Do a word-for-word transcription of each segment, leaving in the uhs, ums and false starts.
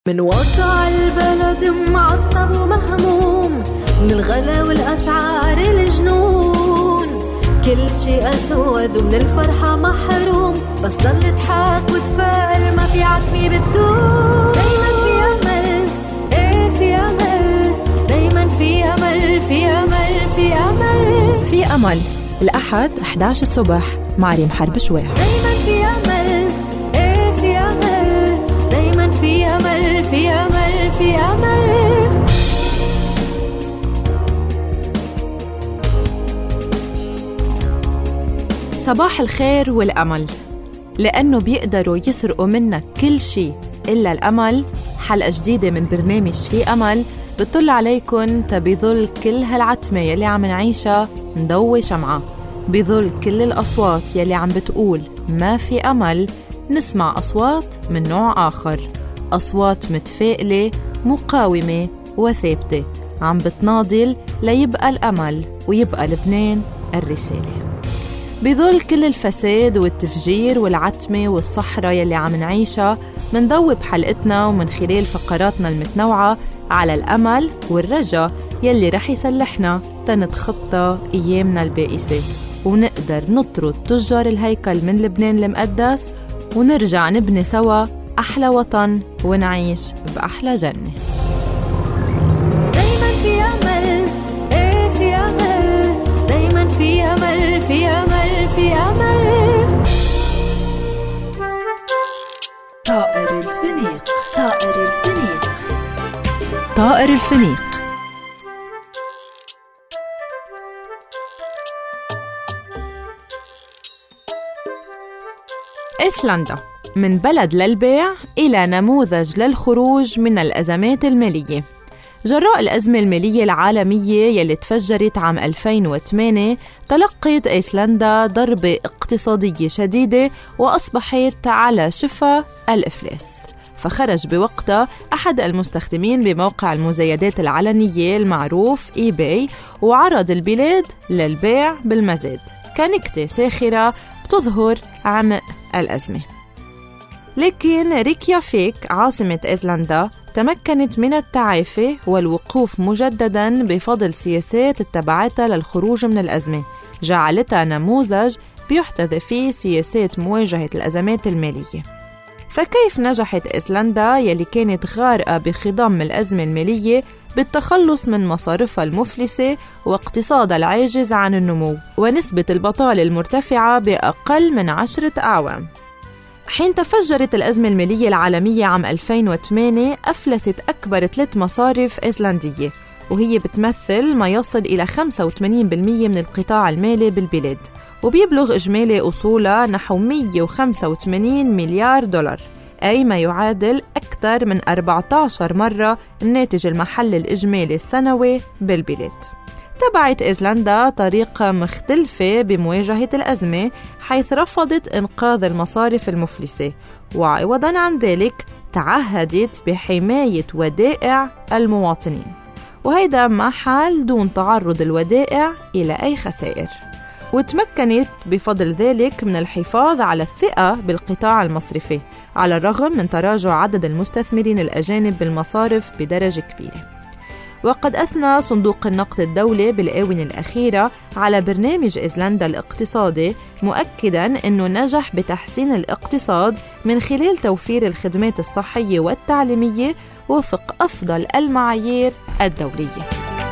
من وضع البلد معصب ومهموم، من الغلا والأسعار الجنون، كل شيء أسود ومن الفرحة محروم، بس ضل تضحك وتفائل ما في عتمي بتدوم. دايما في أمل، ايه في أمل، دايما في أمل في أمل في أمل في أمل. الأحد إحدى عشر الصبح مع ريم حرب شويح. دايما في أمل، ايه في أمل، دايما في أمل في أمل في أمل. صباح الخير والأمل، لأنه بيقدروا يسرقوا منك كل شيء إلا الأمل. حلقة جديدة من برنامج في أمل بتطل عليكن تبظل كل هالعتمة يلي عم نعيشها نضوي شمعة، بظل كل الأصوات يلي عم بتقول ما في أمل. نسمع أصوات من نوع آخر، أصوات متفائلة مقاومة وثابتة عم بتناضل ليبقى الأمل ويبقى لبنان الرسالة. بظل كل الفساد والتفجير والعتمة والصحراء يلي عم نعيشها، منضوي بحلقتنا ومن خلال فقراتنا المتنوعة على الأمل والرجاء يلي رح يسلحنا تنتخطى أيامنا البائسة، ونقدر نطرد تجار الهيكل من لبنان المقدس، ونرجع نبني سوا أحلى وطن ونعيش بأحلى جنة. دايما في أمل، ايه في أمل، دايما في أمل في أمل في أمل. طائر الفنيق، طائر الفنيق، طائر الفنيق. إيسلندا من بلد للبيع إلى نموذج للخروج من الأزمات المالية. جراء الأزمة المالية العالمية يلي تفجرت عام ألفين وثمانية، تلقت إيسلندا ضربة اقتصادية شديدة وأصبحت على شفا الإفلاس. فخرج بوقتها أحد المستخدمين بموقع المزايدات العلنية المعروف إي باي، وعرض البلاد للبيع بالمزاد كنكتة ساخرة بتظهر عمق الأزمة. لكن ريكيافيك عاصمة إيسلندا تمكنت من التعافي والوقوف مجدداً بفضل سياسات اتبعتها للخروج من الأزمة، جعلتها نموذج بيحتذى فيه سياسات مواجهة الأزمات المالية. فكيف نجحت إيسلندا يلي كانت غارقة بخضم الأزمة المالية بالتخلص من مصارفها المفلسة واقتصادها العاجز عن النمو ونسبة البطالة المرتفعة بأقل من عشرة أعوام؟ حين تفجرت الأزمة المالية العالمية عام ألفين وثمانية، أفلست أكبر ثلاث مصارف إيسلندية، وهي بتمثل ما يصل إلى خمسة وثمانين بالمئة من القطاع المالي بالبلاد، وبيبلغ إجمالي أصولها نحو مئة وخمسة وثمانين مليار دولار، أي ما يعادل أكثر من أربعة عشر مرة الناتج المحلي الإجمالي السنوي بالبلاد. تبعت إيسلندا طريقة مختلفة بمواجهة الأزمة، حيث رفضت إنقاذ المصارف المفلسة، وعوضاً عن ذلك تعهدت بحماية ودائع المواطنين، وهيدا ما حال دون تعرض الودائع إلى أي خسائر. وتمكنت بفضل ذلك من الحفاظ على الثقة بالقطاع المصرفي على الرغم من تراجع عدد المستثمرين الأجانب بالمصارف بدرجة كبيرة. وقد أثنى صندوق النقد الدولي بالآونة الأخيرة على برنامج إيسلندا الاقتصادي، مؤكداً أنه نجح بتحسين الاقتصاد من خلال توفير الخدمات الصحية والتعليمية وفق أفضل المعايير الدولية.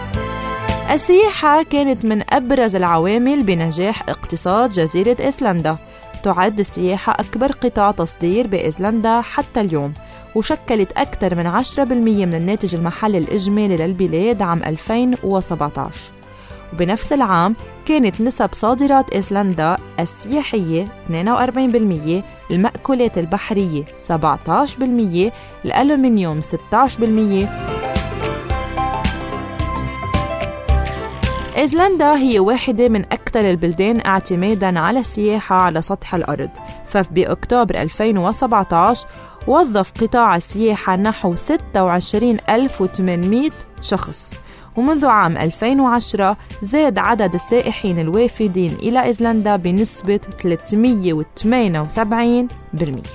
السياحة كانت من أبرز العوامل بنجاح اقتصاد جزيرة إيسلندا. تعد السياحة أكبر قطاع تصدير بإيسلندا حتى اليوم، وشكلت أكثر من عشرة بالمئة من الناتج المحلي الإجمالي للبلاد عام ألفين وسبعة عشر. وبنفس العام كانت نسب صادرات إيسلندا السياحية اثنين وأربعين بالمئة، المأكولات البحرية سبعة عشر بالمئة، الألومنيوم ستة عشر بالمئة. إيسلندا هي واحدة من أكثر البلدان اعتماداً على السياحة على سطح الأرض، فبأكتوبر ألفين وسبعة عشر وظف قطاع السياحة نحو ستة وعشرين ألف وثمانمئة شخص، ومنذ عام ألفين وعشرة زاد عدد السائحين الوافدين إلى إيسلندا بنسبة ثلاثمئة وثمانية وسبعين بالمئة.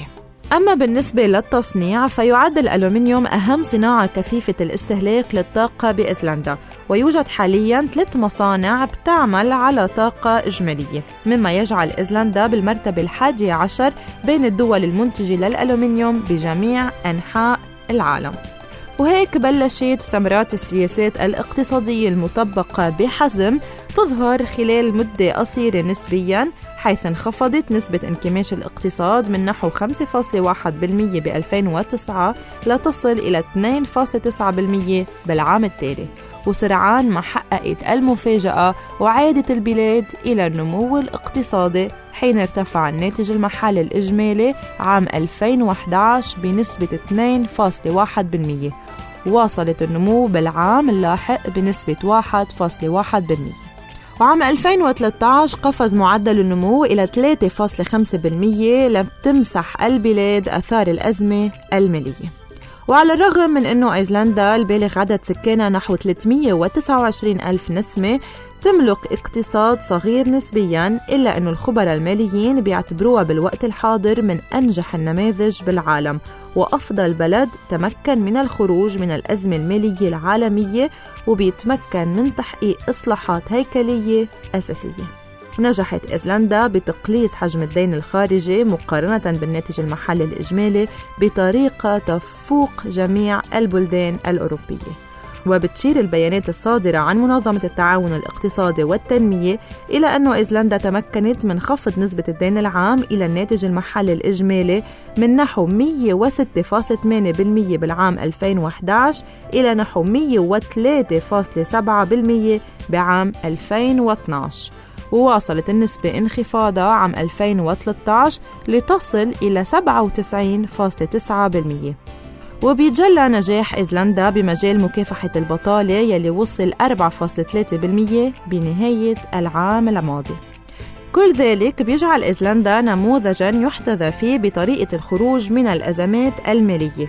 أما بالنسبة للتصنيع فيعد الألومنيوم أهم صناعة كثيفة الاستهلاك للطاقة بإيسلندا، ويوجد حالياً ثلاث مصانع بتعمل على طاقة إجمالية، مما يجعل إيسلندا بالمرتبة الحادية عشر بين الدول المنتجة للألومنيوم بجميع أنحاء العالم. وهيك بلشت ثمرات السياسات الاقتصادية المطبقة بحزم تظهر خلال مدة قصيرة نسبياً، حيث انخفضت نسبة انكماش الاقتصاد من نحو خمسة فاصلة واحد بالمئة ب ألفين وتسعة لتصل إلى اثنين فاصلة تسعة بالمئة بالعام التالي، وسرعان ما حققت المفاجأة وعادت البلاد إلى النمو الاقتصادي، حين ارتفع الناتج المحلي الإجمالي عام ألفين وإحدى عشر بنسبة اثنين فاصلة واحد بالمئة، واصلت النمو بالعام اللاحق بنسبة واحد فاصلة واحد بالمئة. وعام ألفين وثلاثة عشر قفز معدل النمو إلى ثلاثة فاصلة خمسة بالمئة لتمسح البلاد أثار الأزمة المالية. وعلى الرغم من أنه أيسلندا البالغ عدد سكانها نحو ثلاثمئة وتسعة وعشرين ألف نسمة تملك اقتصاد صغير نسبياً، إلا أن الخبراء الماليين بيعتبروها بالوقت الحاضر من أنجح النماذج بالعالم وأفضل بلد تمكن من الخروج من الأزمة المالية العالمية وبيتمكن من تحقيق إصلاحات هيكلية أساسية. ونجحت أيسلندا بتقليص حجم الدين الخارجي مقارنة بالناتج المحلي الإجمالي بطريقة تفوق جميع البلدان الأوروبية. وبتشير البيانات الصادرة عن منظمة التعاون الاقتصادي والتنمية إلى أن أيسلندا تمكنت من خفض نسبة الدين العام إلى الناتج المحلي الإجمالي من نحو مئة وستة فاصلة ثمانية بالمئة بالعام ألفين وإحدى عشر إلى نحو مئة وثلاثة فاصلة سبعة بالمئة بعام ألفين واثني عشر، وواصلت النسبة انخفاضها عام ألفين وثلاثة عشر لتصل إلى سبعة وتسعين فاصلة تسعة بالمئة. وبيتجلى نجاح أيسلندا بمجال مكافحة البطالة يلي وصل أربعة فاصلة ثلاثة بالمئة بنهاية العام الماضي. كل ذلك بيجعل أيسلندا نموذجاً يحتذى فيه بطريقة الخروج من الأزمات المالية،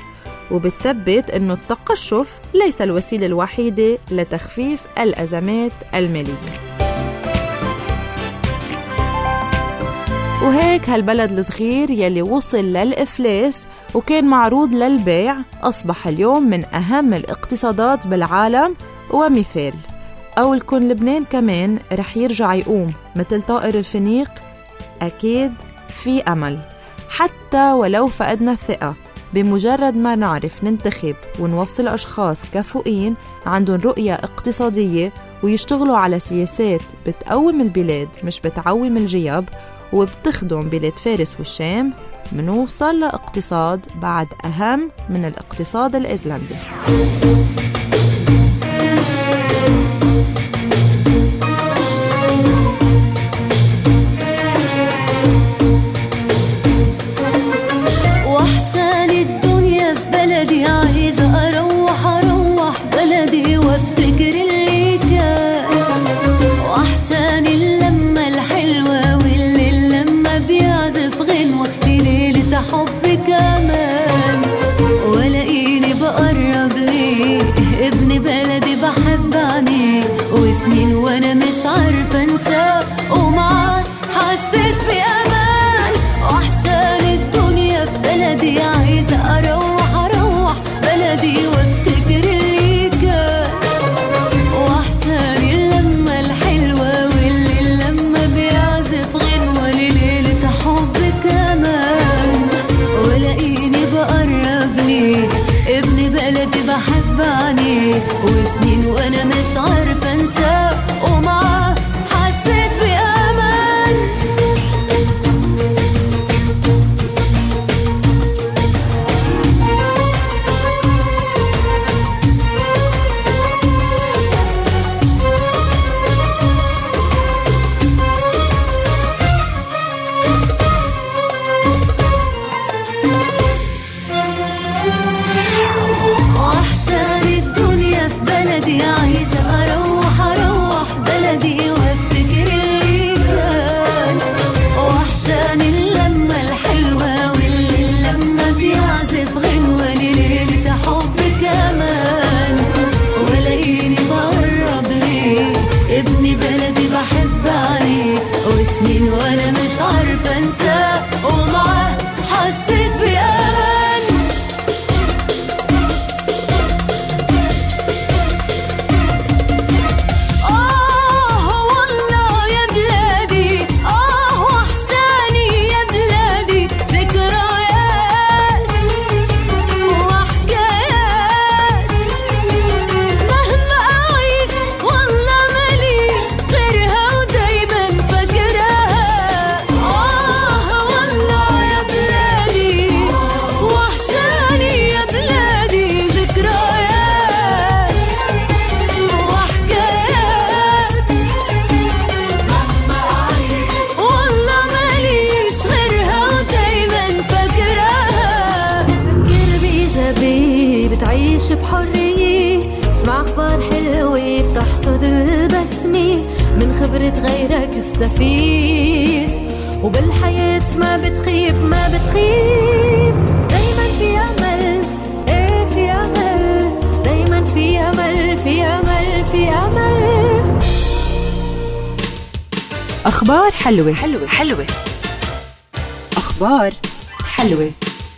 وبتثبت أن التقشف ليس الوسيلة الوحيدة لتخفيف الأزمات المالية. وهيك هالبلد الصغير يلي وصل للإفلاس وكان معروض للبيع أصبح اليوم من أهم الاقتصادات بالعالم ومثال. أو الكون لبنان كمان رح يرجع يقوم مثل طائر الفينيق. أكيد في أمل، حتى ولو فقدنا الثقة، بمجرد ما نعرف ننتخب ونوصل أشخاص كفؤين عندهم رؤية اقتصادية ويشتغلوا على سياسات بتقوم البلاد مش بتعوم الجياب وبتخدم بلاد فارس والشام، منوصل لاقتصاد بعد أهم من الاقتصاد الأيسلندي. وحشاني الدنيا في بلدي، عايزة أروح أروح بلدي وافتكر اللي كان. وحشاني اللمة الحلوة والليل لما بيعزف غنوة لليلة حب كمان. ولاقيني بقرب ليه ابن بلدي بحب عينيه، وسنين وانا مش عارفة انساه ومعاه حسيت بأمان. وحشاني الدنيا في بلدي، عايزة أروح أروح بلدي وافتكر اللي كان. وحشاني اللمة الحلوة والليل لما بيعزف غنوة لليلة حب كمان. ولاقيني بقرب ليه ابن بلدي بحب عينيه، وسنين وانا مش عارفة انساه ومعاه حسيت بأمان. وحشاني الدنيا في بلدي، عايزة أروح أروح بلدي عيش بحرية، اسمع أخبار حلوة بتحصد البسمة، من خبرة غيرك استفيد، وبالحياة ما بتخيب ما بتخيب. دايما في أمل، ايه في أمل، دايما في أمل في أمل في أمل. أخبار حلوة حلوة حلوة أخبار حلوة.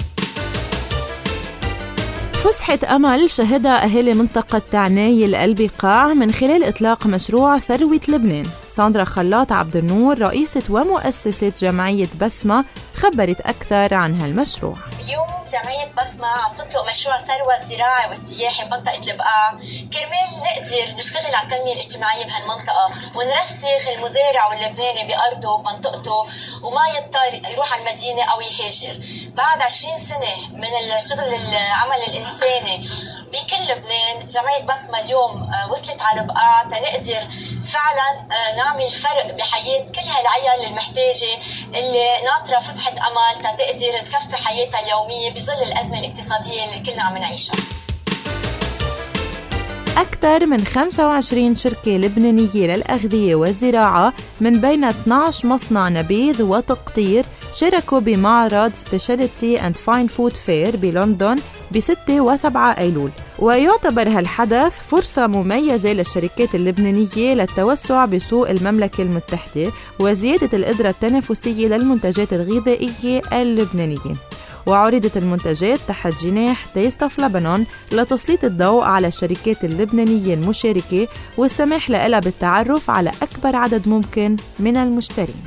فسحة أمل شهدها أهالي منطقة تعناي القلبقاع من خلال إطلاق مشروع ثروة لبنان. ساندرا خلاط عبد النور رئيسة ومؤسسة جمعية بسمة خبرت أكثر عن هالمشروع. اليوم جمعية بسمة عم تطلق مشروع ثروة الزراعي والسياحي بمنطقة البقاع كرمال نقدر نشتغل على التنمية الاجتماعية بهالمنطقة ونرسخ المزارع واللبناني بأرضه ومنطقته وما يضطر يروح على المدينة أو يهاجر. بعد عشرين سنة من الشغل العمل الإنساني بكل لبنان، جمعية بسمة اليوم وصلت على البقاع تنقدر فعلا نعمل فرق بحياة كل هالعيال المحتاجة اللي ناطرة فسحة أمل تقدر تكفي حياتها اليومية بظل الأزمة الاقتصادية اللي كلنا عم نعيشها. أكثر من خمسة وعشرين شركة لبنانية للأغذية والزراعة من بين اثني عشر مصنع نبيذ وتقطير شاركوا بمعرض سبيشاليتي أند فاين فود فير بلندن بستة وسبعة أيلول، ويعتبر هالحدث فرصة مميزة للشركات اللبنانية للتوسع بسوق المملكة المتحدة وزيادة القدرة التنافسية للمنتجات الغذائية اللبنانية. وعرضت المنتجات تحت جناح تيست اوف لبنان لتسليط الضوء على الشركات اللبنانية المشاركة والسماح لها بالتعرف على أكبر عدد ممكن من المشترين.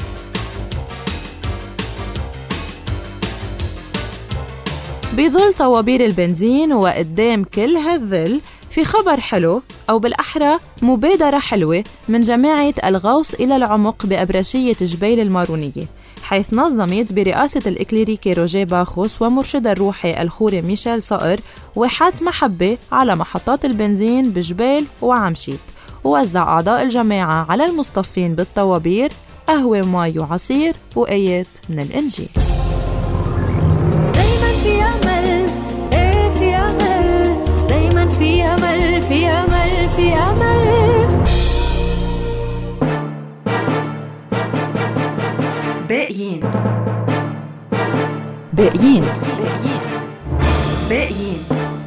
بظل طوابير البنزين وقدام كل هالظل، في خبر حلو أو بالأحرى مبادرة حلوة من جماعة الغوص إلى العمق بأبرشية جبيل المارونية، حيث نظمت برئاسة الإكليريكي روجيه باخوس ومرشدها الروحي الخوري ميشيل صقر واحات محبة على محطات البنزين بجبيل وعمشيت، ووزع أعضاء الجماعة على المصطفين بالطوابير قهوة وماي وعصير وآيات من الإنجيل. دايما في أمل، إيه في أمل، دايما في أمل في أمل في أمل. باقيين باقيين باقيين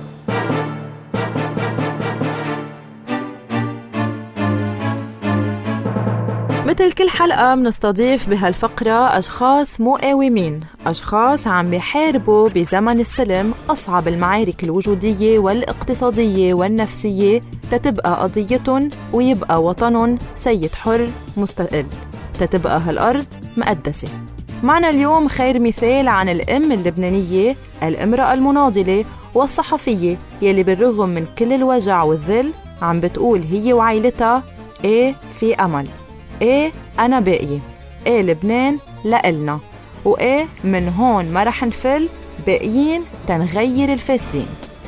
مثل كل حلقة منستضيف بهالفقرة أشخاص مقاومين، أشخاص عم بيحاربوا بزمن السلم أصعب المعارك الوجودية والاقتصادية والنفسية تتبقى قضيتهم ويبقى وطنهم سيد حر مستقل، تتبقى هالأرض مقدسة. معنا اليوم خير مثال عن الأم اللبنانية، الامرأة المناضلة والصحفية يلي بالرغم من كل الوجع والذل عم بتقول هي وعائلتها إيه في أمل، إيه أنا باقية، إيه لبنان لإلنا، وإيه من هون ما رح نفل، باقيين تنغير الفاسدين.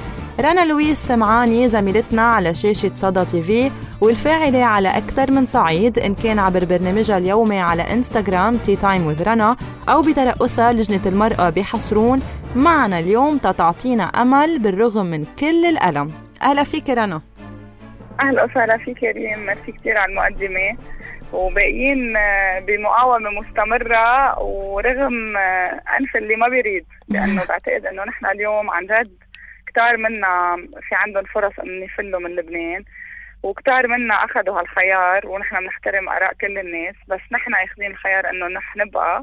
رنا لويس سمعاني زميلتنا على شاشة صدى تي في والفاعلة على أكثر من صعيد، إن كان عبر برنامجها اليومي على إنستغرام تي تايم وذ رنا أو بترأسها لجنة المرأة بحصرون، معنا اليوم تتعطينا أمل بالرغم من كل الألم. أهلا فيك رنا. أهلا وسهلا فيك ريم، ميرسي كتير على المقدمة. وباقيين بمقاومة مستمرة ورغم أنف اللي ما بيريد، لأنه بعتقد أنه نحن اليوم عن جد كتار منا في عندهم فرص أن يفلوا من لبنان، وكتار منا أخذوا هالخيار، ونحن بنحترم آراء كل الناس، بس نحن أخذين الخيار أنه نحن نبقى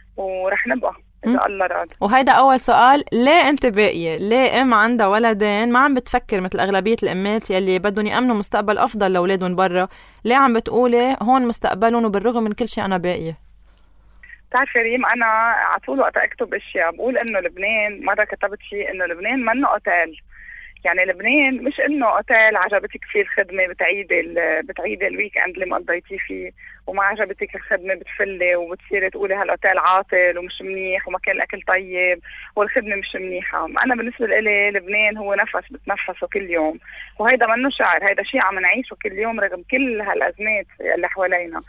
ورح نبقى إذا الله راد. وهيدا أول سؤال، ليه أنت باقية؟ ليه أم عندها ولدين ما عم بتفكر مثل أغلبية الأمات يلي بدهم يأمنوا مستقبل أفضل لأولادهم برا؟ ليه عم بتقولي هون مستقبلهم وبالرغم من كل شيء أنا باقية؟ بتعرفي ريم، أنا عطول وقت أكتب أشياء بقول إنه لبنان، مرة كتبت شيء إنه لبنان منه أوتيل. يعني لبنان مش إنه أوتيل عجبتك فيه الخدمة بتعيدي بتعيدي الويك إند اللي مقضيتيه فيه، وما عجبتك الخدمة بتفلي وبتصيري تقولي هالأوتيل عاطل ومش منيح ومكان الأكل طيب والخدمة مش منيحة. أنا بالنسبة لي لبنان هو نفس بتنفسه كل يوم، وهيدا منه شعر، هيدا شيء عم نعيشه كل يوم رغم كل هالأزمات اللي حوالينا.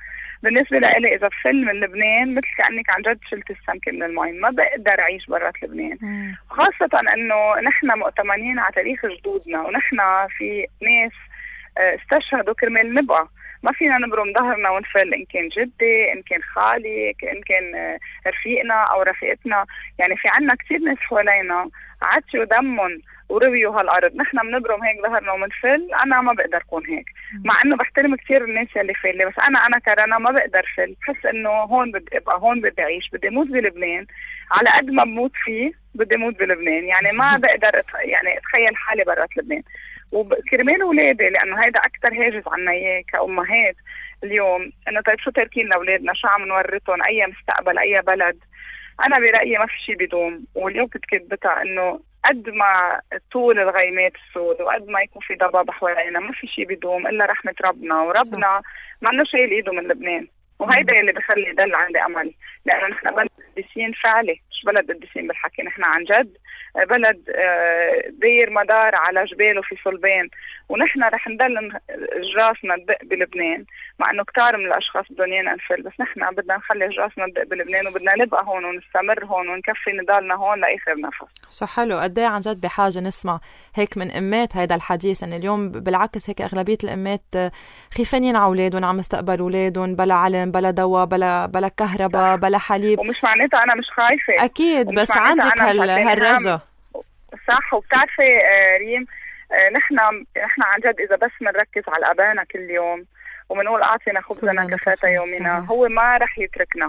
بالنسبة لي إذا بفل من لبنان مثل كأنك عن جد شلت السمكة من المي، ما بقدر أعيش برات لبنان. مم. خاصة أنه نحن مؤتمنين على تاريخ جدودنا، ونحن في ناس استشهدوا كرمال نبقى، ما فينا نبرم ظهرنا ونفل، إن كان جدي، إن كان خالي، إن كان رفيقنا أو رفيقتنا. يعني في عنا كتير ناس حوالينا عطشوا دمهم ورويوا هالأرض، نحن بنبرم هيك ظهرنا ومنفل. أنا ما بقدر أكون هيك، مع إنه بحترم كتير الناس اللي فالة، بس أنا أنا كرنا ما بقدر فل. بحس إنه هون بدي أبقى، هون بدي أعيش، بدي أموت بلبنان. على قد ما بموت فيه بدي أموت بلبنان، يعني ما بقدر يعني أتخيل حالي برات لبنان. وكرمال أولادي، لأنه هيدا أكتر هاجس عنا إياه كأمهات اليوم، إنه طيب شو تركين لأولادنا، شو عم نورثهم، أي مستقبل، أي بلد. أنا برأيي ما في شيء بدوم، واليوم كنت كتبتها إنه قد ما طول الغيمات السود وقد ما يكون في ضباب حوالينا ما في شيء بدوم إلا رحمة ربنا، وربنا ما انه شايل ايده من لبنان. وهيدا اللي بخلي يضل عندي أمل، لأنه نحن بلد قديسين فعلي، مش بلد قديسين بالحكي. نحن عن جد بلد داير مدار على جبال وفي صلبان، ونحن رح نضل جراسنا ندق بلبنان، مع انه كتار من الاشخاص بدهم يانا نفل، بس نحن بدنا نخلي جراسنا ندق بلبنان، وبدنا نبقى هون ونستمر هون ونكفي نضالنا هون لاخر نفس. صح، حلو. قد ايه عن جد بحاجه نسمع هيك من امات هيدا الحديث، ان اليوم بالعكس هيك اغلبيه الامات خايفين على اولادهم، على مستقبل اولادهم، بلا علم، بلا دواء، بلا بلا كهرباء، بلا حليب. ومش معناتها انا مش خايفه اكيد، بس عندك هالرجا. صح. وبتعرفي ريم، نحن نحن عن جد اذا بس بنركز على ابانا كل يوم وبنقول اعطينا خبزنا كفاتا يومنا، هو ما رح يتركنا.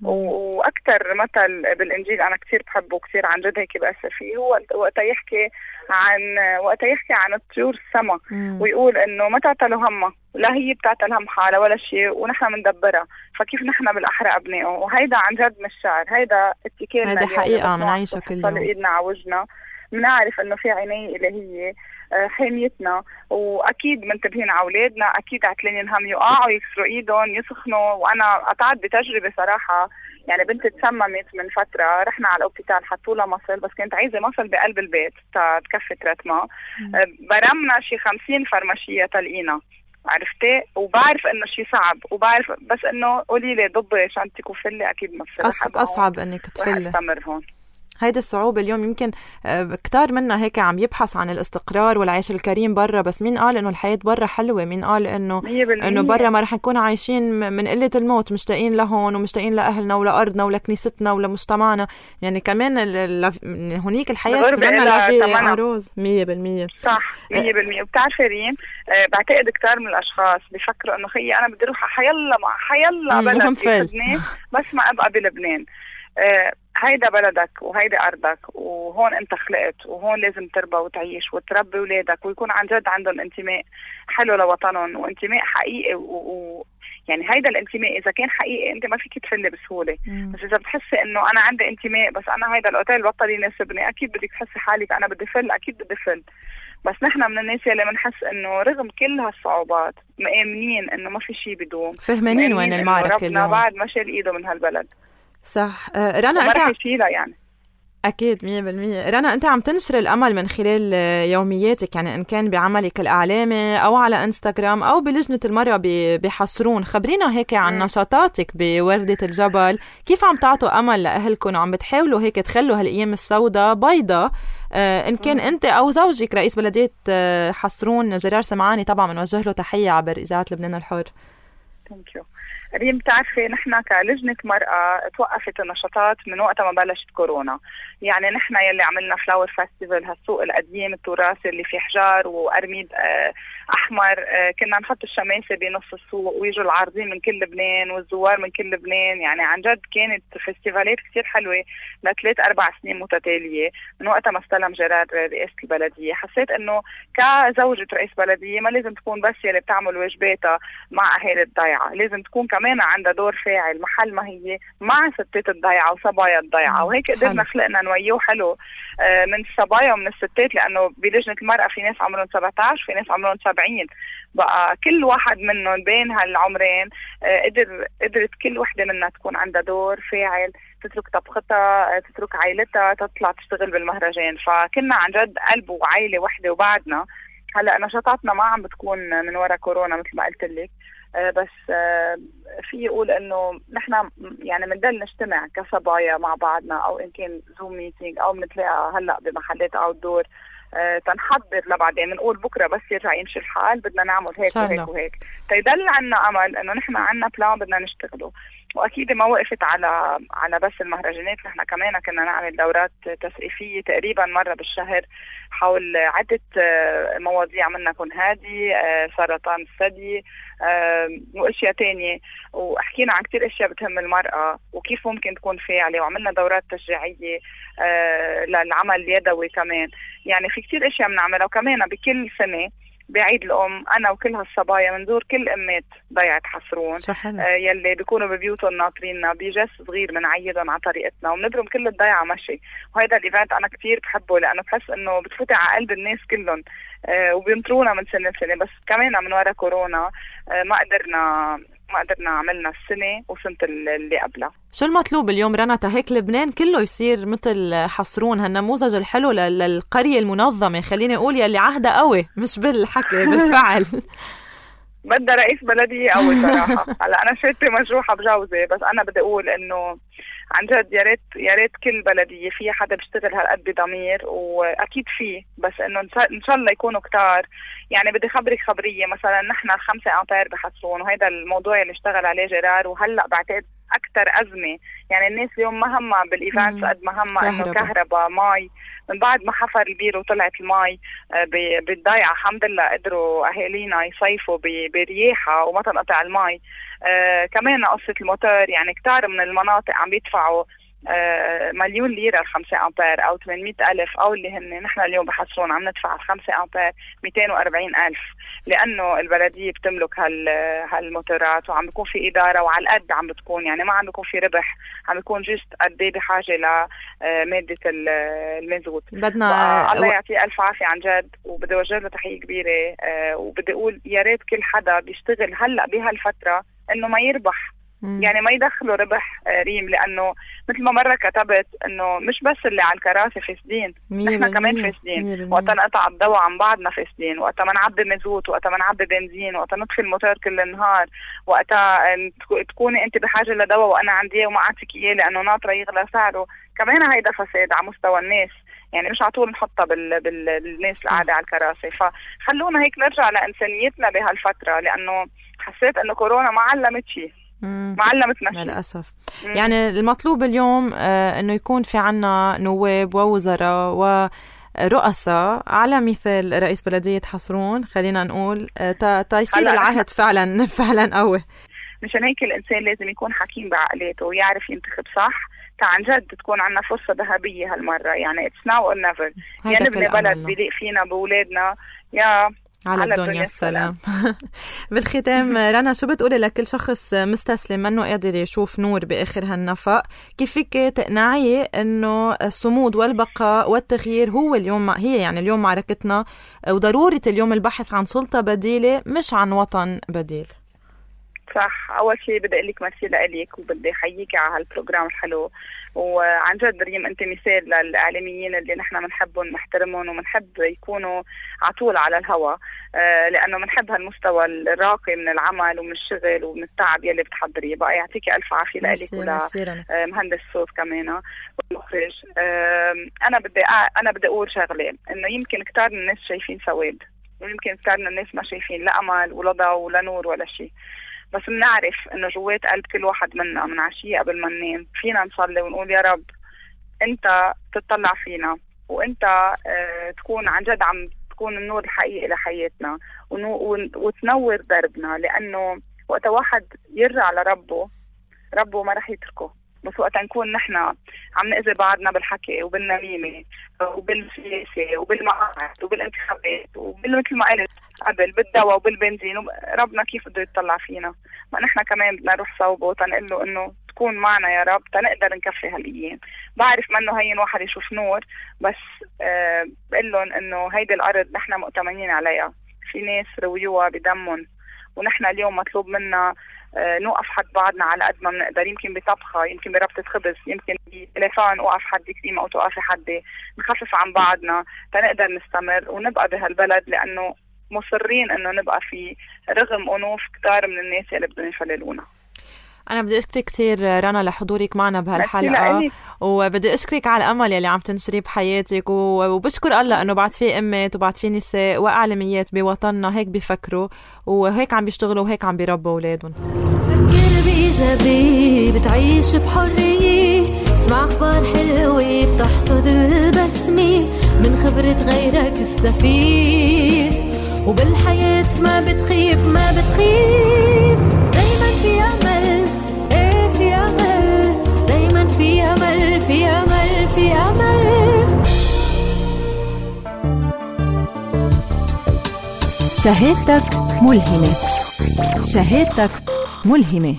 واكثر مثل بالانجيل انا كثير بحبه وكثير عن جد هيك بأثر فيه، هو وقت يحكي عن وقت يحكي عن الطيور السما، ويقول انه ما تعتلوا همها، لا هي بتعتل هم حالها ولا شيء، ونحن بندبرها، فكيف نحن بالاحرى ابنائه. وهيدا عن جد مش شعر، هيدا اتكالنا، هيدا حقيقه بنعيشها كل يوم. ايدنا على وجهنا بنعرف انه في عناية الهية حاميتنا، واكيد منتبهين على اولادنا، اكيد عتلين هم يقعوا يكسروا ايدهم يسخنوا. وانا قطعت بتجربه صراحه، يعني بنتي تسممت من فتره، رحنا على الاوبيتال حطوا لها مصل، بس كانت عايزه مصل بقلب البيت تكفي رتمها. برمنا شي خمسين فرماشيه تلقينا، عرفتي؟ وبعرف انه شيء صعب، وبعرف بس انه قولي لي ضبي شنطتك وفلي، اكيد ما بصير أصعب, اصعب انك تفلي. استمر هون. هيدا الصعوبة اليوم يمكن كتار منا هيك عم يبحث عن الاستقرار والعيش الكريم برا، بس مين قال انه الحياة برا حلوة؟ مين قال انه انه برا ما رح نكون عايشين من قلة الموت، مشتاقين لهون ومشتاقين لأهلنا ولأرضنا ولكنيستنا ولمجتمعنا. يعني كمان هنيك الحياة لنا فيها عروز مية بالمية. صح مية بالمية. وبتعرفي ريم، بعتقد كتار من الاشخاص بيفكروا انه خيي انا بدي اروح حيلا مع حيلا بلد يفيدني بس ما ابقى بلبنان. أه هيدا بلدك وهيدا أرضك، وهون أنت خلقت، وهون لازم تربى وتعيش وتربي ولادك، ويكون عن جد عندهم انتماء حلو لوطنهم وانتماء حقيقي. و... و... يعني هيدا الانتماء إذا كان حقيقي أنت ما فيك تفلي بسهولة. مم. بس إذا بتحسي إنه أنا عندي انتماء، بس أنا هيدا الأوتيل الوطني يناسبني، أكيد بدك تحسي حالك أنا بدي فل، أكيد بدي فل. بس نحن من الناس اللي بنحس إنه رغم كل هالصعوبات مآمنين إنه ما في شيء بدوم، فهمانين وين المعركة ربنا بعد ما شال إيده من هالبلد. صح. رنا انت عم... يعني اكيد مية بالمية. رنا انت عم تنشر الامل من خلال يومياتك، يعني ان كان بعملك الاعلامي او على انستغرام او بلجنة المرأة بحصرون. خبرينا هيك عن م. نشاطاتك بوردة الجبل، كيف عم تعطوا امل لاهلكم وعم بتحاولوا هيك تخلوا هالايام السوداء بيضة، ان كان م. انت او زوجك رئيس بلدية حصرون جرار سمعاني، طبعا بنوجه له تحية عبر اذاعة لبنان الحر. ثانك يو ريم. بتعرفي نحن كلجنة مرأة توقفت النشاطات من وقت ما بلشت كورونا. يعني نحن يلي عملنا فلاور فيستيفال، هالسوق القديم التراثي اللي فيه حجار وأرميد أحمر، كنا نحط الشماسة بنص السوق ويجوا العارضين من كل لبنان والزوار من كل لبنان. يعني عن جد كانت فيستيفالات كتير حلوة لثلاث أربع سنين متتالية من وقت ما استلم جرار رئاسة البلدية. حسيت إنه كزوجة رئيس بلدية ما لازم تكون بس يلي بتعمل واجباتها مع أهالي الضيعة، لازم تكون كمان عندها دور فاعل محل ما هي مع ستات الضيعة وصبايا الضيعة. وهيك قدرنا خلقنا نويوه حلو من الصبايا ومن الستات، لأنه بلجنة المرأة في ناس عمرهم سبعة عشر، في ناس عمرهم سبعين، بقى كل واحد منهم بين هالعمرين قدر قدرت كل وحدة منها تكون عندها دور فاعل، تترك طبختها، تترك عائلتها، تطلع تشتغل بالمهرجان. فكنا عن جد قلب وعائلة وحدة. وبعدنا هلا نشاطاتنا ما عم بتكون من وراء كورونا مثل ما قلت لك، بس في يقول انه نحن يعني بنضل نجتمع كصبايا مع بعضنا، او ان كان زوم ميتينج او بنتلاقى هلا بمحلات اوت دور تنحضر لبعدين. بنقول بكره بس يرجع يمشي الحال بدنا نعمل هيك وهيك وهيك، تيضل عنا امل انه نحن عنا بلان بدنا نشتغله. واكيد ما وقفت على على بس المهرجانات، نحن كمان كنا نعمل دورات تثقيفيه تقريبا مره بالشهر حول عده مواضيع، منكم هادي، سرطان الثدي، واشياء تانية، وحكينا عن كتير اشياء بتهم المرأة وكيف ممكن تكون فاعلة، وعملنا دورات تشجيعية للعمل اليدوي كمان. يعني في كتير اشياء بنعملها. وكمان بكل سنة بعيد الأم أنا وكل هالصبايا منزور كل أمات ضيعة حصرون آه يلي بيكونوا ببيوتهم ناطريننا بجس صغير منعيدهم على طريقتنا، وبنبرم كل الضيعة مشي. وهذا الإيفنت أنا كتير بحبه لأنه بحس إنه بتفوتي على قلب الناس كلهم، آه وبينطرونا من سنة لسنة. بس كمان من وراء كورونا آه ما قدرنا ما قدرنا عملنا السنة وسنة اللي قبلها. شو المطلوب اليوم رنا هيك لبنان كله يصير مثل حصرون، هالنموذج الحلو للقرية المنظمة، خليني أقول يلي عهدها قوي مش بالحكي بالفعل. بدها رئيس بلدية قوي صراحة. هلا أنا شهادتي مجروحة بجوزي، بس أنا بدي أقول إنه عن جد يا ريت يا ريت كل بلدية في حدا بيشتغل هالقد بضمير، وأكيد فيه، بس إنه إن شاء الله يكونوا كتار. يعني بدي خبرك خبرية، مثلا نحن الخمسة أمبير بحصرون، وهذا الموضوع اللي اشتغل عليه جرار، وهلا بعتقد أكتر أزمة. يعني الناس اليوم ما همها بالإيفانتس قد ما همها إنه كهرباء ماي. من بعد ما حفر البير وطلعت الماي بالضيعة الحمد لله قدروا أهالينا يصيفوا برياحة وما تنقطع الماي. آه كمان قصة الموتور، يعني كتار من المناطق عم بيدفعوا آه مليون ليرة الخمسة أمبير أو ثمانمئة ألف، أو اللي هن نحن اليوم بحصرون عم ندفع الخمسة أمبير مئتين وأربعين ألف، لأنه البلدية بتملك هال هالموتورات، وعم بيكون في إدارة وعلى القد عم بتكون، يعني ما عم بيكون في ربح، عم بيكون جست قد ايه بحاجة لمادة المازوت. بدنا الله يعطيه ألف عافية عن جد، وبدي أوجه له تحية كبيرة. آه وبدي أقول يا ريت كل حدا بيشتغل هلأ بهالفترة إنه ما يربح، مم. يعني ما يدخلوا ربح ريم، لأنه مثل ما مرة كتبت إنه مش بس اللي على الكراسي فاسدين، نحن كمان فاسدين. وقتا نقطع الضوء عن بعضنا فاسدين، وقتا ما نعبي مازوت، وقتا ما نعبي بنزين، وقتا نطفي الموتور كل النهار، وقتا تكوني أنت بحاجة لدواء وأنا عندي وما أعطيك إياه لأنه ناطرة يغلى سعره. كمان هيدا فساد على مستوى الناس، يعني مش عطول نحطها بال... بال... بالناس العادة على الكراسي. فخلونا هيك نرجع لإنسانيتنا بهالفترة، لأنه حسيت إنه كورونا ما علمت شيء، ما علمتنا شيء للأسف. مم. يعني المطلوب اليوم آه إنه يكون في عنا نواب ووزراء ورؤساء على مثل رئيس بلدية حصرون، خلينا نقول آه تيصير العهد فعلا فعلا قوي. مشان هيك الإنسان لازم يكون حكيم بعقليته ويعرف ينتخب صح، عن جد تكون عنا فرصة ذهبية هالمرة. يعني it's now or never، يعني نبني بلد بيليق فينا بأولادنا يا على, على الدنيا السلام. بالختام رنا، شو بتقولي لكل شخص مستسلم منه قادر يشوف نور بآخر هالنفق؟ كيف فيك تقنعيه انه الصمود والبقاء والتغيير هو اليوم هي يعني اليوم معركتنا، وضرورة اليوم البحث عن سلطة بديلة مش عن وطن بديل؟ صح. أول شيء بدي أقول لك ميرسي لك، وبدي أحييك على هالبروجرام الحلو. وعن جد ريم أنت مثال للإعلاميين اللي نحن بنحبهم ونحترمهم وبنحب يكونوا عطول على الهواء، آه لأنه بنحب هالمستوى الراقي من العمل ومن الشغل ومن التعب يلي بتحضريه. بقى يعطيك ألف عافية لك ولمهندس الصوت كمان والمخرج. آه أنا بدي أنا بدي أقول شغلة، إنه يمكن كتار من الناس شايفين سواد، ويمكن كتار من الناس ما شايفين لا أمل ولا ضوء ولا نور ولا شيء، بس بنعرف انه جوات قلب كل واحد منا من عشية قبل ما ننام فينا نصلي ونقول يا رب انت تطلع فينا، وانت اه تكون عن جد عم تكون النور الحقيقي لحياتنا وتنور دربنا. لانه وقت واحد يرجع لربه ربه ما رح يتركه، بس وقت نكون نحن عم نأذي بعضنا بالحكي وبالنميمة وبالسياسة وبالمعاهد وبالانتخابات وبالمثل ما قلت قبل بالدواء وبالبنزين، ربنا كيف بده يطلع فينا؟ ما نحن كمان بدنا نروح صوبه تنقل له انه تكون معنا يا رب تنقدر نكفي هالايام. بعرف منه هين واحد يشوف نور، بس أه بقول لهم انه هيدي الارض نحن مؤتمنين عليها، في ناس رويوها بدمهم ونحن اليوم مطلوب منا نوقف حد بعضنا على قد ما بنقدر، يمكن بطبخة، يمكن بربطة خبز، يمكن بتليفون اوقف حدي كريمة او توقفي حدي، نخفف عن بعضنا تنقدر نستمر ونبقى بهالبلد، لانه مصرين انه نبقى فيه رغم انوف كتار من الناس اللي بدهم يفللونا. أنا بدي أشكرك كثير رنا لحضورك معنا بهالحلقة، وبدي أشكرك على الأمل يلي عم تنشري بحياتك، وبشكر الله أنه بعد في أمات وبعد في نساء وأعلاميات بوطننا هيك بيفكروا وهيك عم بيشتغلوا وهيك عم بيربوا أولادهم. فكر بإيجابي بتعيش بحرية، اسمع أخبار حلوة بتحصد البسمة، من خبرة غيرك استفيد، وبالحياة ما بتخيب ما بتخيب، دايما في أمل، ايه في أمل، دايما في أمل في أمل في أمل. شهادتك ملهمة، شهادتك ملهمة.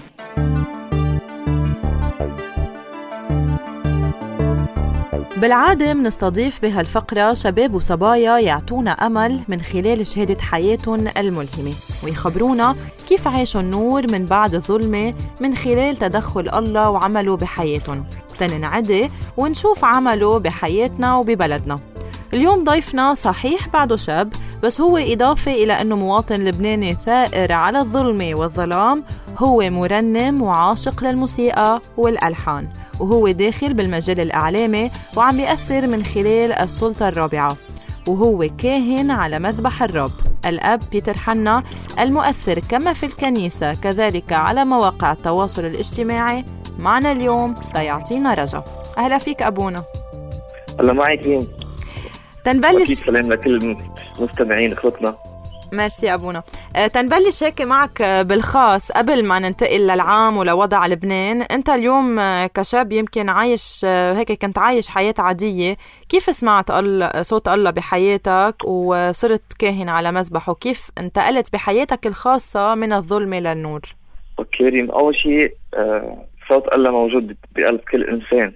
بالعادة منستضيف بهالفقرة شباب وصبايا يعطونا أمل من خلال شهادة حياتهم الملهمة، ويخبرونا كيف عاشوا النور من بعد الظلمة من خلال تدخل الله وعمله بحياتهم، تننعدي ونشوف عمله بحياتنا وببلدنا. اليوم ضيفنا صحيح بعده شاب، بس هو إضافة إلى أنه مواطن لبناني ثائر على الظلمة والظلام، هو مرنم وعاشق للموسيقى والألحان، وهو داخل بالمجال الإعلامي وعم بيأثر من خلال السلطة الرابعة، وهو كاهن على مذبح الرب الأب بيتر حنا المؤثر كما في الكنيسة كذلك على مواقع التواصل الاجتماعي. معنا اليوم تيعطينا رجا. أهلا فيك أبونا. الله معك مين؟ تنبلش. أكيد سلام لكل المستمعين اخوتنا. ميرسي أبونا. أه تنبلش هيك معك بالخاص قبل ما ننتقل للعام ولوضع لبنان. أنت اليوم كشاب يمكن عايش هيك، كنت عايش حياة عادية، كيف سمعت الله صوت الله بحياتك وصرت كاهن على مذبحه؟ كيف انتقلت بحياتك الخاصة من الظلمة للنور؟ كريم، أول شيء صوت الله موجود بقلب كل إنسان،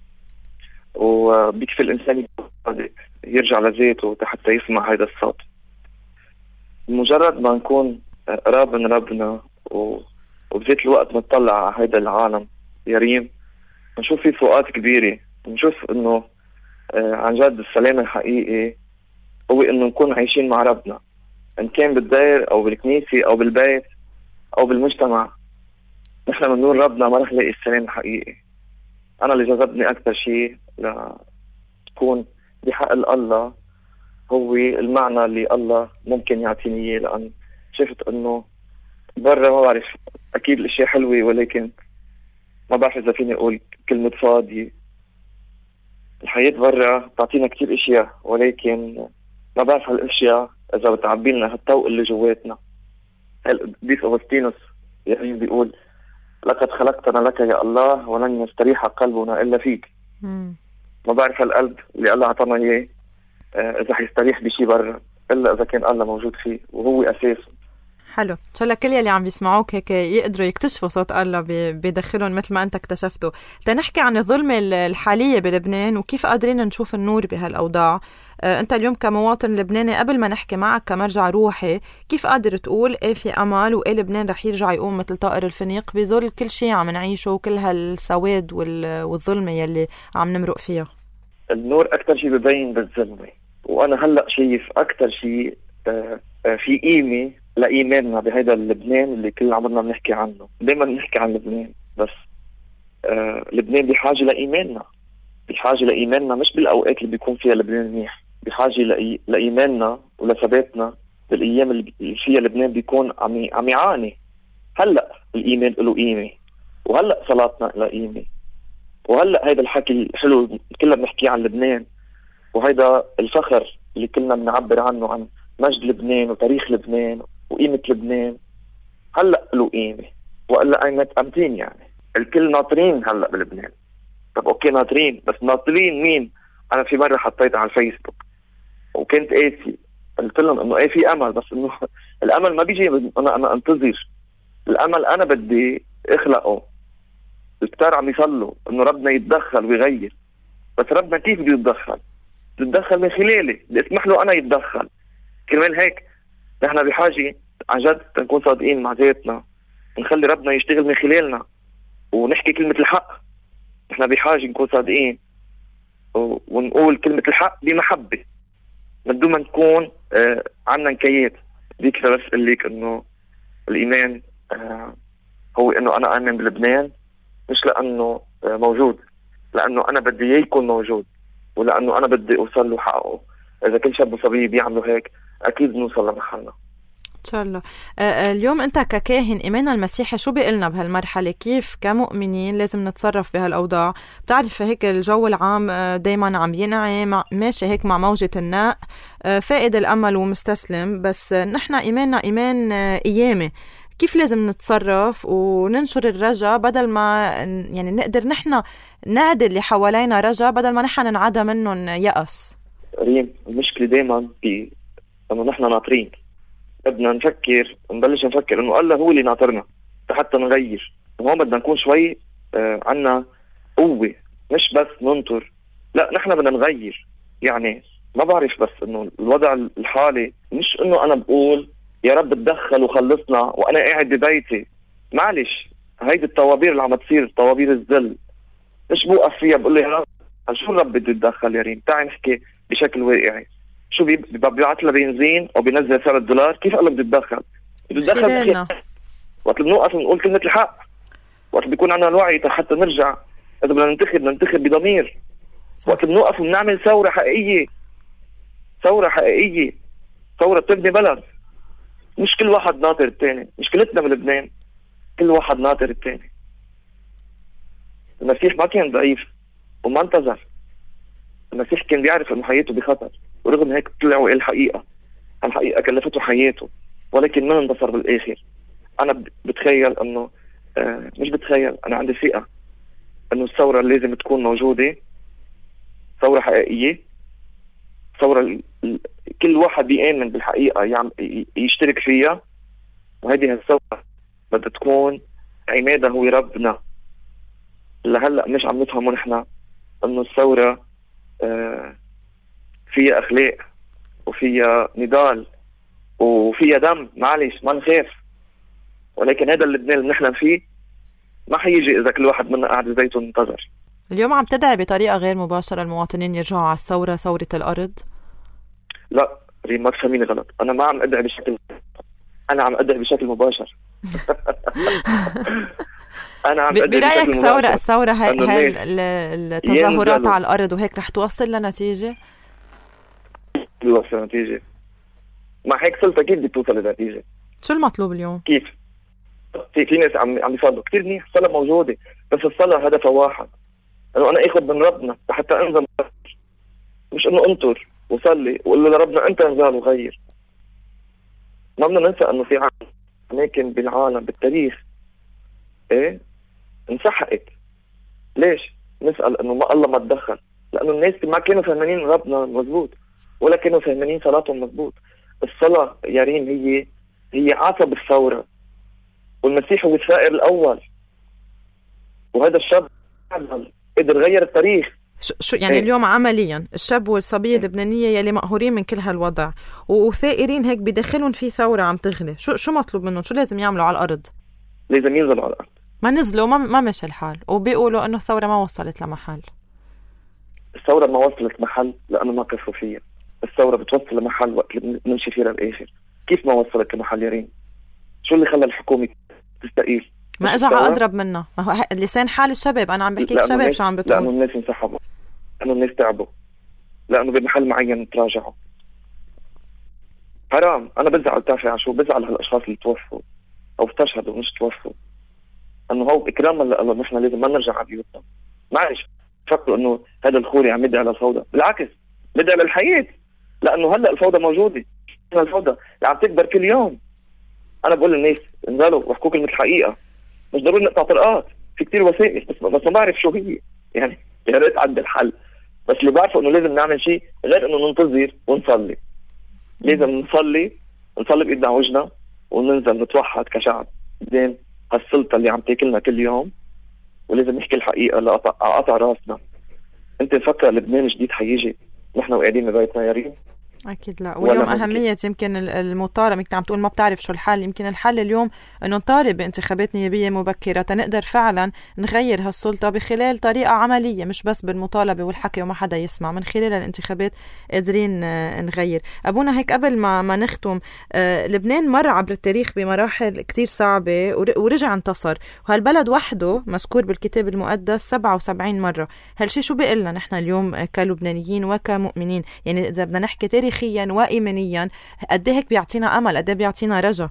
وبيكفي الإنسان يرجع لذاته حتى يسمع هذا الصوت. مجرد ما نكون قراب من ربنا وبذات الوقت نطلع على هذا العالم يا ريم، نشوف فيه فوقات كبيرة، نشوف انه عن جد السلام الحقيقي هو انه نكون عايشين مع ربنا، ان كان بالدير او بالكنيسة او بالبيت او بالمجتمع. نحن من نور ربنا ما رح نلاقي السلام الحقيقي. انا اللي جذبني اكثر شيء لتكون بحق الله هو المعنى اللي الله ممكن يعطيني اياه، لان شفت انه برا ما بعرف، اكيد الاشياء حلوه ولكن ما بعرف اذا فيني اقول كلمه فاضي. الحياه برا بتعطينا كثير اشياء ولكن ما بعرف هالاشياء اذا بتعبي لنا هالطوق اللي جواتنا. القديس أغسطينوس يعني بيقول لقد خلقتنا لك يا الله ولن يستريح قلبنا الا فيك. مم. ما بعرف هالقلب اللي الله اعطانا اياه إذا حيستريح بشي برا إلا إذا كان الله موجود فيه وهو أساسه. حلو، إن شاء الله كل يلي عم بيسمعوك هيك يقدروا يكتشفوا صوت الله بيدخلهم مثل ما أنت اكتشفته. تنحكي عن الظلمة الحالية بلبنان وكيف قادرين نشوف النور بهالأوضاع. أنت اليوم كمواطن لبناني، قبل ما نحكي معك كمرجع روحي، كيف قادر تقول إيه في أمل وإيه لبنان رح يرجع يقوم مثل طائر الفينيق بظل كل شيء عم نعيشه وكل هالسواد والظلمة يلي عم نمرق فيها؟ النور أكتر شيء ببين بالظلمة، وأنا هلأ شايف أكتر شيء في قيمة لإيماننا بهذا اللبنان اللي كل عمرنا بنحكي عنه. دايما بنحكي عن لبنان، بس آه لبنان بحاجة لإيماننا، بحاجة لإيماننا مش بالأوقات اللي بيكون فيها لبنان منيح، بحاجة لإي... لإيماننا ولثباتنا بالأيام اللي فيها لبنان بيكون عم عم يعاني. هلأ الإيمان له قيمة، وهلأ صلاتنا له قيمة، وهلأ هذا الحكي الحلو كلنا بنحكي عن لبنان، وهذا الفخر اللي كلنا بنعبر عنه عن مجد لبنان وتاريخ لبنان وقيمة لبنان، هلأ له قيمة. وقال أيمت أمتين يعني الكل ناطرين هلأ بلبنان. طب أوكي ناطرين، بس ناطرين مين؟ أنا في مرة حطيت على الفيسبوك وكنت قاسي، قلت لهم إنه إيه في أمل، بس إنه الأمل ما بيجي أنا أنا أنتظر. الأمل أنا بدي أخلقه. الكتار عم يصلوا إنه ربنا يتدخل ويغير، بس ربنا كيف بده يتدخل؟ يتدخل من خلالي، بدي اسمح له انا يتدخل. كمان هيك نحن بحاجه عن جد نكون صادقين مع ذاتنا، نخلي ربنا يشتغل من خلالنا ونحكي كلمة الحق. نحن بحاجة نكون صادقين ونقول كلمة الحق بمحبة، بدون ما نكون آه عنا نكيات. ديك بس أقول لك إنه الإيمان آه هو إنه أنا آمن بلبنان، مش لأنه آه موجود، لأنه أنا بدي إياه يكون موجود، ولأنه أنا بدي أوصل له حقه. إذا كل شاب وصبية بيعملوا هيك أكيد نوصل لمحلنا إن شاء الله. آه اليوم أنت ككاهن إيماننا المسيحي شو بيقلنا بهالمرحلة؟ كيف كمؤمنين لازم نتصرف بهالأوضاع؟ بتعرف هيك الجو العام دايما عم ينعم، ماشي هيك مع موجة الناء، آه فائد الأمل ومستسلم، بس نحن إيماننا إيمان آه إيامي. كيف لازم نتصرف وننشر الرجا بدل ما يعني نقدر نحن نعدل اللي حوالينا رجا بدل ما نحن ننعدى منهم يأس؟ ريم، المشكلة دايما في أنه نحن ناطرين. بدنا نفكر نبلش نفكر انه الله هو اللي ناطرنا حتى نغير. وهون بدنا نكون شوي آه عنا قوة، مش بس ننطر، لا نحن بدنا نغير. يعني ما بعرف، بس انه الوضع الحالي مش انه انا بقول يا رب تدخل وخلصنا وانا قاعد ببيتي. معلش، هيدي الطوابير اللي عم تصير، طوابير الذل، مش بوقف فيها بقول له يا رب شو الرب بده يتدخل يا ريم؟ تعال نحكي بشكل واقعي. شو بيبعث له بنزين او بينزل سعر الدولار؟ كيف الله بده يتدخل؟ بده يتدخل وقت بنوقف ونقول كلمة الحق، وقت بيكون عندنا الوعي حتى نرجع. اذا بدنا ننتخب ننتخب بضمير. وقت بنوقف وبنعمل ثورة حقيقية، ثورة حقيقية، ثورة تبني بلد، مش كل واحد ناطر الثاني. مشكلتنا بلبنان كل واحد ناطر الثاني. المسيح ما كان ضعيف وما انتظر. المسيح كان بيعرف انه حياته بخطر، ورغم هيك طلعوا الحقيقة. الحقيقة كلفته حياته، ولكن ما انتصر بالاخر. انا بتخيل انه آه مش بتخيل، انا عندي ثقة انه الثورة اللي لازم تكون موجودة ثورة حقيقية، ثورة كل واحد بيآمن بالحقيقة يعني يشترك فيها. وهذه الثورة بدها تكون عمادها هو ربنا. لهلا مش عم نفهمه نحن انه الثورة آه فيها اخلاق وفيها نضال وفيها دم. معلش ما نخاف، ولكن هذا اللبنان اللي نحن فيه ما حيجي اذا كل واحد منا قاعد ببيته انتظر. اليوم عم تدعي بطريقة غير مباشرة المواطنين يرجعوا على الثورة، ثورة الأرض؟ لا ريم، ما تفهميني غلط. أنا ما عم أدعي بشكل أنا عم أدعي بشكل مباشر. أنا عم أدعي برأيك بشكل ثورة مباشر. الثورة هاي هاي التظاهرات على الأرض وهيك رح توصل لنتيجة؟ توصل لنتيجة مع هيك سلطة. كيف بتوصل لنتيجة؟ شو المطلوب اليوم؟ كيف؟ في في ناس عم عم يصلوا كثير منيح، الصلاة موجودة، بس الصلاة هدفها واحد، انه انا اخذ من ربنا حتى انزل، مش انه انطر وصلي وقول له لربنا انت انزل وغير. ما بدنا ننسى انه في اماكن بالعالم بالتاريخ ايه انسحقت. ليش؟ نسأل انه ما الله ما تدخل، لانه الناس ما كانوا فهمانين ربنا مزبوط ولا كانوا فهمانين صلاتهم مزبوط. الصلاة يا ريم هي هي عصب الثورة، والمسيح هو الثائر الاول، وهذا الشاب قدر غير التاريخ. شو يعني ايه؟ اليوم عمليا الشاب والصبية اللبنانية يلي مقهورين من كل هالوضع وثائرين هيك بداخلهم في ثورة عم تغلي، شو شو مطلوب منهم؟ شو لازم يعملوا على الأرض؟ لازم ينزلوا على الأرض. ما نزلوا ما ما مشى الحال، وبيقولوا إنه الثورة ما وصلت لمحل. الثورة ما وصلت محل لأنه ما كفوا فيها. الثورة بتوصل لمحل وقت نمشي فيها للآخر. كيف ما وصلت لمحل يا ريم؟ شو اللي خلى الحكومة تستقيل؟ ما اجى على اضرب منه، ما هو لسان حال الشباب. انا عم بحكيك شباب شو عم بتقول؟ لانه الناس انسحبوا، لانه الناس تعبوا، لانه بمحل معين تراجعوا. حرام. انا بزعل تافه على شو؟ بزعل هالاشخاص اللي توفوا او استشهدوا مش توفوا، انه هو اكراما لله نحن لازم ما نرجع على بيوتنا. معلش فكروا انه هذا الخوري عم يدعي على الفوضى، بالعكس بدعي للحياه، لانه هلا الفوضى موجوده. الفوضى اللي عم تكبر كل يوم. انا بقول للناس انزلوا واحكوا كلمه الحقيقه، مش ضروري نقطع طرقات، في كتير وسائل، بس بس ما بعرف شو هي يعني. يا ريت عند الحل، بس اللي بعرفه انه لازم نعمل شيء غير انه ننتظر ونصلي. لازم نصلي نصلي بايدنا وجهنا وننزل نتوحد كشعب قدام هالسلطه اللي عم تاكلنا كل يوم، ولازم نحكي الحقيقه لقطع قطع راسنا. انت مفكر لبنان جديد حيجي نحن وقاعدين ببيتنا يا ريم؟ أكيد لا. واليوم أهمية يمكن المطالبة، يمكن عم تقول ما بتعرف شو الحل، يمكن الحل اليوم أنه نطالب بانتخابات نيابية مبكرة تنقدر فعلا نغير هالسلطة بخلال طريقة عملية، مش بس بالمطالبة والحكي وما حدا يسمع. من خلال الانتخابات قادرين نغير. أبونا هيك قبل ما, ما نختم، آه لبنان مر عبر التاريخ بمراحل كتير صعبة ورجع انتصر، وهالبلد وحده مذكور بالكتاب المقدس سبعة وسبعين مرة. هالشي شو بيقلنا نحن اليوم كلبنانيين وكمؤمنين؟ يعني إذا بدنا نحكي تاريخيا وإيمانيا قد هيك بيعطينا أمل، قد بيعطينا رجاء؟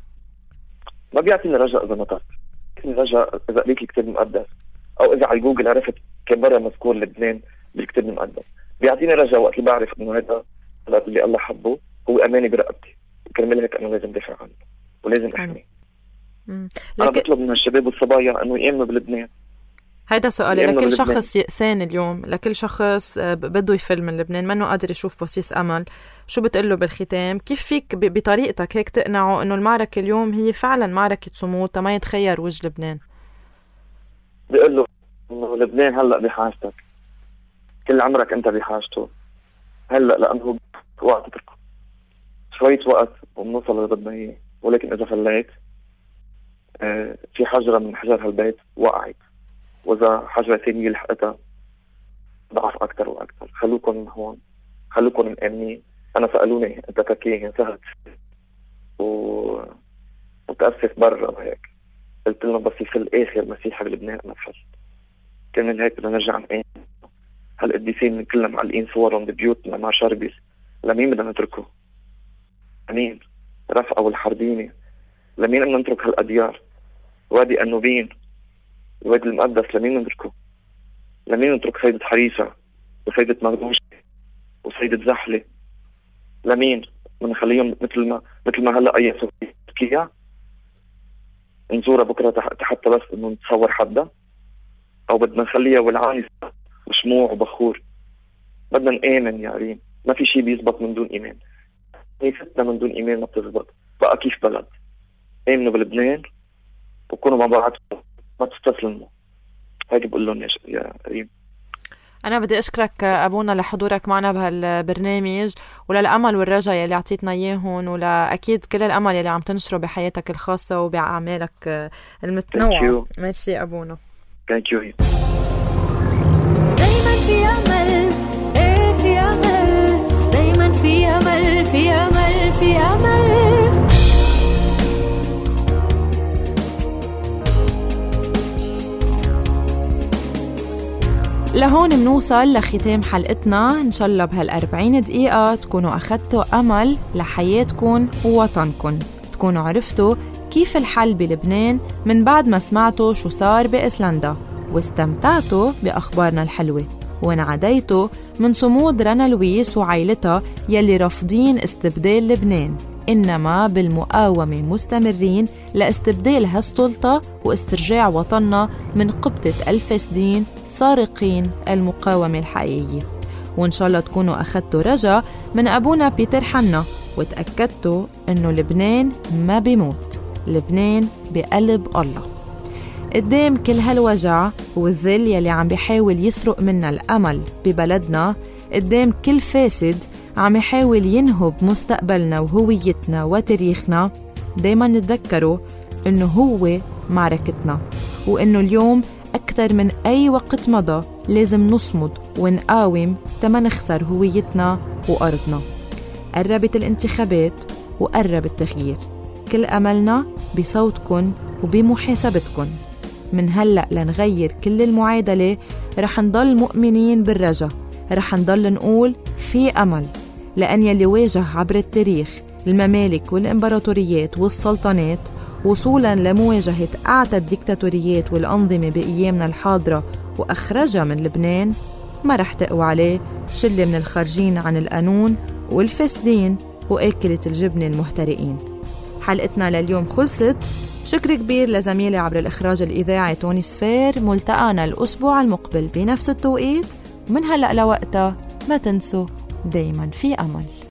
ما بيعطينا رجاء إذا نطق، بيعطينا رجاء إذا قريت الكتاب المقدس، أو إذا على جوجل عرفت كم مرة مذكور لبنان بالكتاب المقدس. بيعطينا رجاء وقت اللي بعرف إنه هذا اللي الله حبه هو أماني برقبتي، كرمال هيك أنا لازم دافع عنه ولازم أحميه. أنا لكن... بطلب من الشباب والصبايا إنه يأمنوا بلبنان. هيدا سؤالي لكل شخص يأسان اليوم، لكل شخص بده يفل من لبنان منه قادر يشوف بصيص أمل، شو بتقله بالختام؟ كيف فيك بطريقتك هيك تقنعه إنه المعركة اليوم هي فعلا معركة صمود تما يتخير وجه لبنان؟ بقول له إنه لبنان هلأ بحاجتك، كل عمرك أنت بحاجته هلأ، لأنه وقت تركه شوية وقت وبنوصل اللي بدنا إياه. ولكن إذا فليت آه في حجرة من حجر هالبيت وقعت، وإذا حجرة ثانية لحقتها ضعف أكتر وأكتر. خلوكم هون، خلوكم مأمنين. أنا سألوني أنت كاهن سهل و... وتأسف برا وهيك، قلت لهم بس في الآخر مسيحي بلبنان أنا فشلت. كمان هيك بدنا نرجع نقيم هالقديسين كلنا معلقين صورهم ببيوتنا مع شربس، لمين بدنا نتركه؟ لمين؟ رفقة والحربيني، لمين بدنا نترك هالأديار؟ وادي النوبين، الوادي المقدس، لمين نتركه؟ لمين نترك سيدة حريسة وسيدة مغدوشة وسيدة زحلة؟ لمين؟ بنخليهم مثل ما مثل ما هلا أي تركيا نزورها بكرة حتى بس إنه نتصور حدا؟ أو بدنا نخليها ولعاني وشموع وبخور؟ بدنا نآمن يا ريم، ما في شيء بيزبط من دون إيمان. نيفتنا من دون إيمان ما بتزبط. بقى كيف بلد؟ آمنوا بلبنان وكونوا مع بعض، ما تستسلموا. هيك بقول لهم يا ريم. أنا بدي أشكرك أبونا لحضورك معنا بهالبرنامج، وللأمل والرجاء يلي عطيتنا إياهن، ولا أكيد كل الأمل يلي عم تنشره بحياتك الخاصة وبأعمالك المتنوعة. ميرسي أبونا. Thank you. دايما في أمل، إيه في أمل، دايما في أمل، في أمل، في أمل. لهون منوصل لختام حلقتنا. إن شاء الله بهالأربعين دقيقة تكونوا أخذتوا أمل لحياتكم ووطنكم، تكونوا عرفتوا كيف الحل بلبنان من بعد ما سمعتوا شو صار بإسلندا، واستمتعتوا بأخبارنا الحلوة، وانعديتوا من صمود رنا لويس وعائلتها يلي رافضين استبدال لبنان، إنما بالمقاومة مستمرين لاستبدال هالسلطة واسترجاع وطننا من قبضة الفاسدين سارقين المقاومة الحقيقية. وإن شاء الله تكونوا أخذتوا رجاء من أبونا بيتر حنا، وتأكدتوا إنه لبنان ما بيموت، لبنان بقلب الله. قدام كل هالوجع والذل يلي عم بيحاول يسرق منا الأمل ببلدنا، قدام كل فاسد عم يحاول ينهب مستقبلنا وهويتنا وتاريخنا، دايما نتذكروا إنه هو معركتنا، وإنه اليوم أكثر من أي وقت مضى لازم نصمد ونقاوم تما نخسر هويتنا وأرضنا. قربت الانتخابات وقرب التغيير، كل أملنا بصوتكن وبمحاسبتكن. من هلأ لنغير كل المعادلة، رح نضل مؤمنين بالرجاء، رح نضل نقول في أمل، لأن يلي واجه عبر التاريخ الممالك والإمبراطوريات والسلطنات وصولا لمواجهة أعتى الديكتاتوريات والأنظمة بأيامنا الحاضرة وأخرجها من لبنان، ما رح تقوى عليه شلة من الخارجين عن القانون والفاسدين وآكلة الجبن المحترقين. حلقتنا لليوم خلصت. شكر كبير لزميلي عبر الإخراج الإذاعي توني سفير. ملتقانا الأسبوع المقبل بنفس التوقيت، ومن هلأ لوقتها ما تنسوا دايما في أمل.